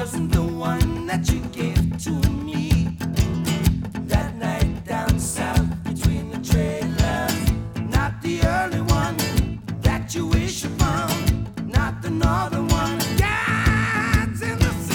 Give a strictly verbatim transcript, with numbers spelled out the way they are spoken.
wasn't the one that you gave to me that night down south between the trails.